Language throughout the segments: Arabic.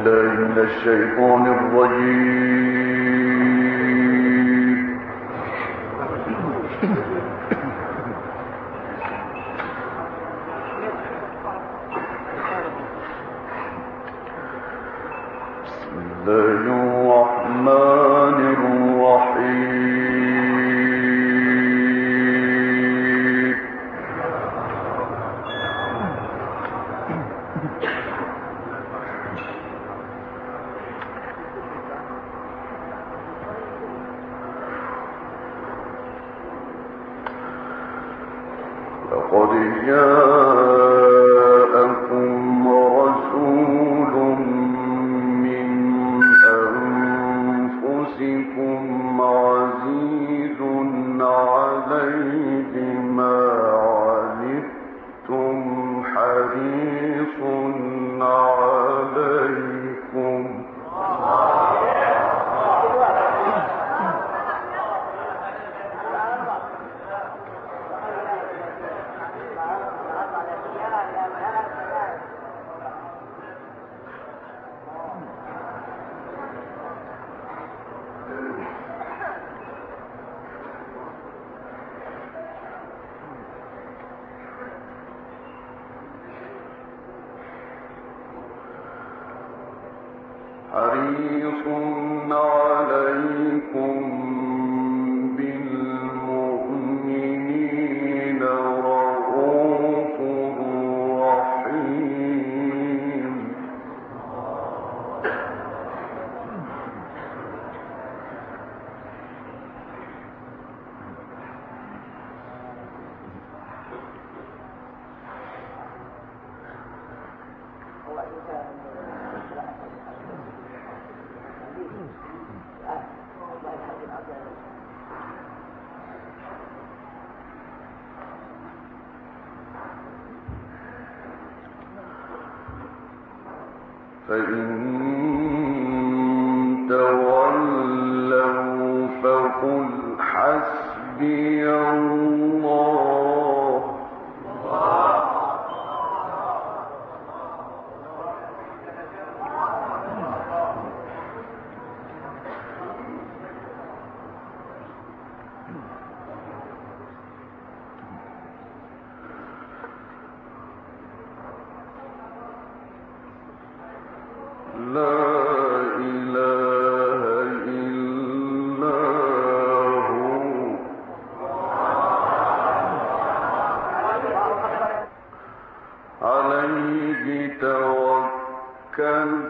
بالله من الشيطان الرجيم. بسم الله الرحمن الرحيم. لقد جاءكم رسول من أنفسكم عزيز عليه ما عنتم حريص عليكم حريص عليكم بالمؤمنين رؤوف رحيم. فإن تولوا فقل حسبي الله لا إله إلا هو عليه توكلت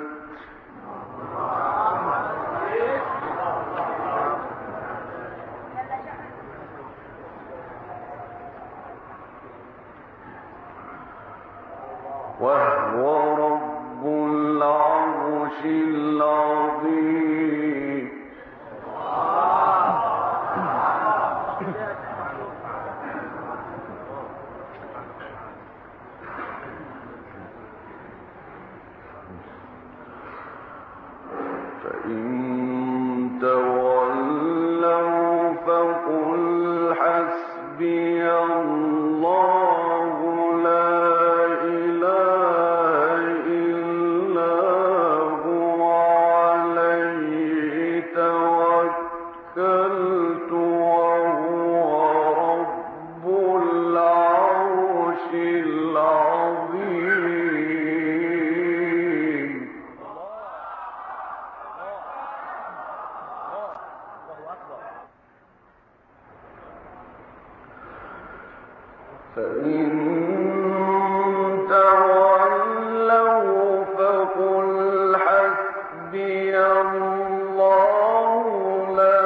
وهو رب العرش العظيم. فإن تولوا فقل حسبي الله لا إله إلا هو عليه توكلت وهو رب العرش العظيم. فإن تولوا فقل حسبي الله لا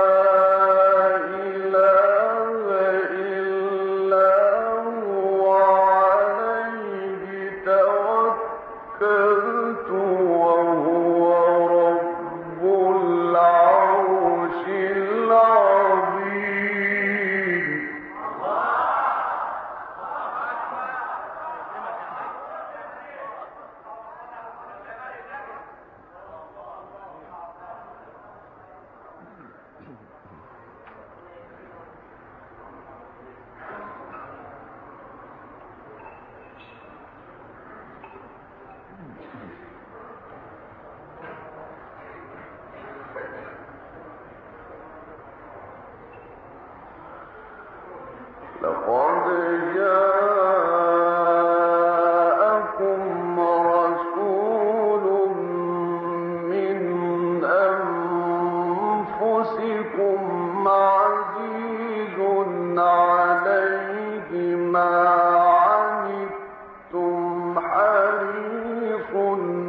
إله إلا هو عليه توكلت وهو رب العرش العظيم.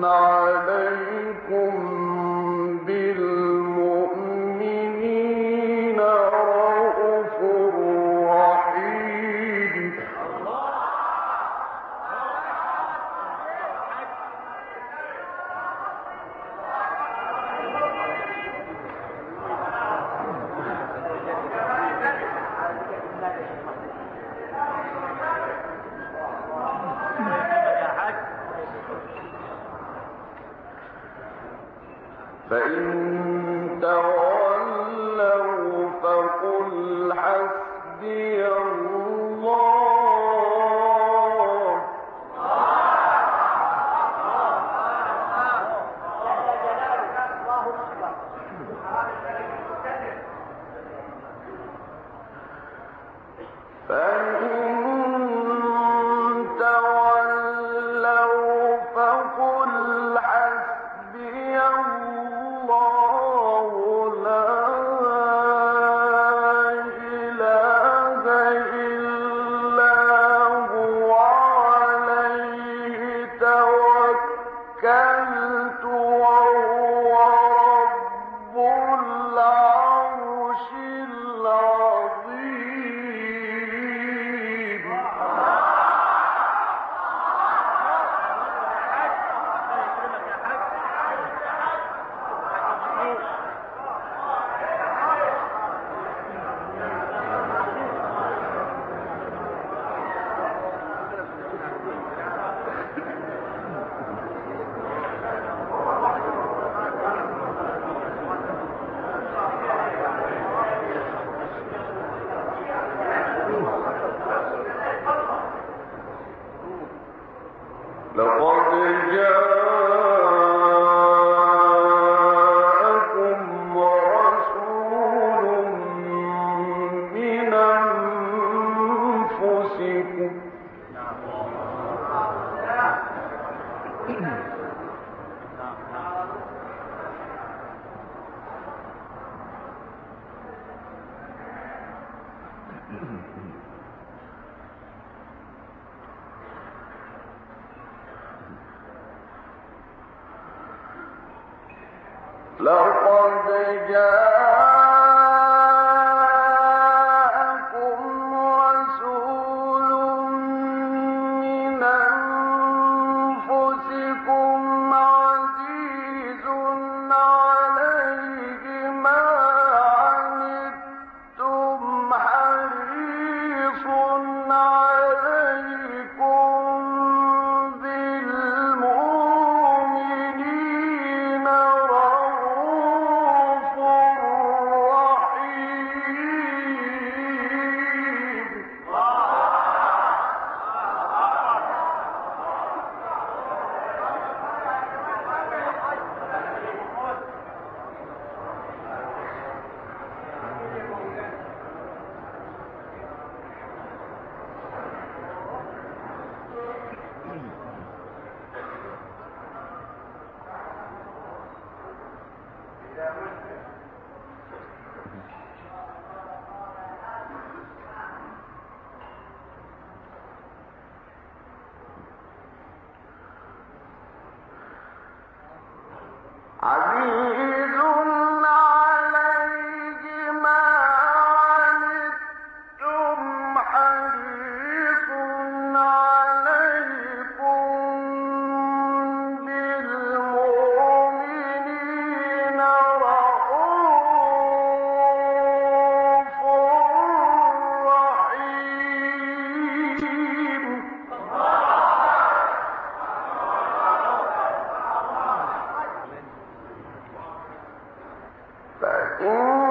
عليكم بالمؤمنين رءوف رحيم. فإن تولوا فقل حسبي الله توكلت وهو رب العرش العظيم. لقد جاءكم رسول من أنفسكم لقد جاءكم رسول من أنفسكم عزيز عليه ما عنتم حريص عليكم بالمؤمنين رءوف رحيم. عزيز عليه ما عنتم حريص عليكم بالمؤمنين رءوف رحيم. فإن